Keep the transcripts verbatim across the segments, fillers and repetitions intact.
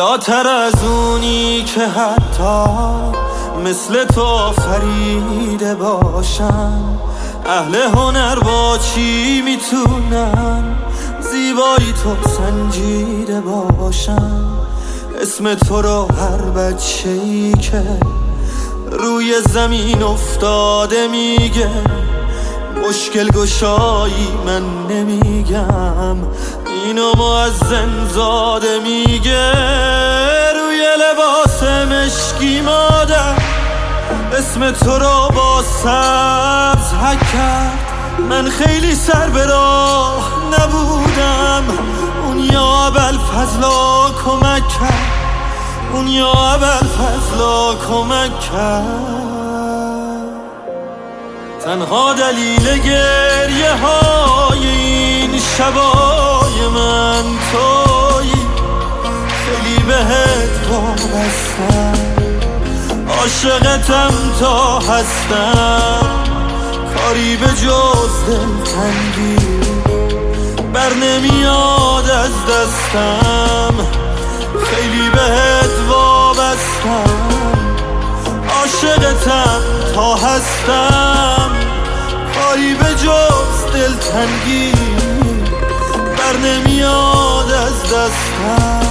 والاتر از اونی که حتی مثل تو فریده باشن. اهل هنر با چی میتونن زیبایی تو سنجیده باشن؟ اسم تو رو هر بچه‌ای که روی زمین افتاده میگه، مشکل گشایی من نمیگم، اینو مؤذن زاده میگه. روی لباس مشکی مادر اسم تو رو با سبز حک کرد. من خیلی سر به راه نبودم، اون یا ابوالفضلا کمک کرد، اون یا ابوالفضلا کمک کرد. تنها دلیل گریه های این شبای من تویی، خیلی بهت وابستم، عاشقتم تا هستم. کاری به جز دلتنگی بر نمیاد از دستم، خیلی بهت وابستم، عاشقتم تا هستم. کاری به جز دلتنگی بر نمیاد از دستم.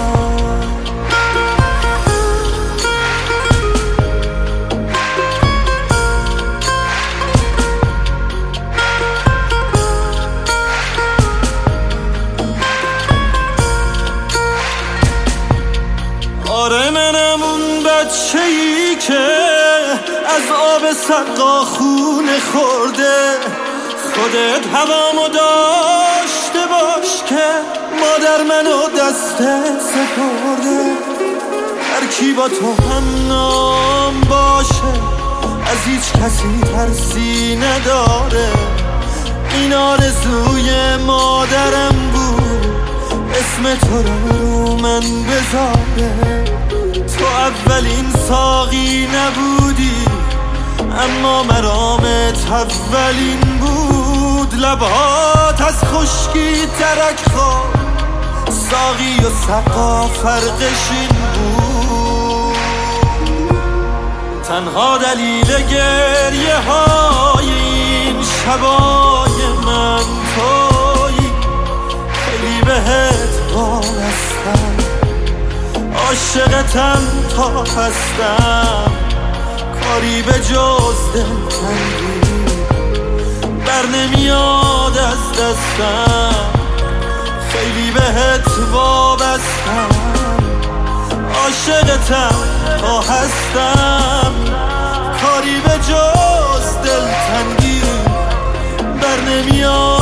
آره منم اون بچه‌ای که از آب سقا خونه خورده. خودت هوامو داشته باش که مادر منو دستت سپرده. هر کی با تو هم نام باشه از هیچ کسی ترسی نداره. این آرزوی مادرم بود اسم تو رو رو من بذاره. تو اولین ساقی نبودی اما مرامت اولین بود. لبهات از خشکی ترک خواه، ساقی و سقا فرقش این بود. تنها دلیل گریه های این شبای من تویی، خیلی بهت وابستم، عاشقتم تا هستم. کاری به جز دلتنگی بر نمیاد از دستم، خیلی بهت وابستم، عاشقتم تا هستم. کاری به جز دلتنگی بر نمیاد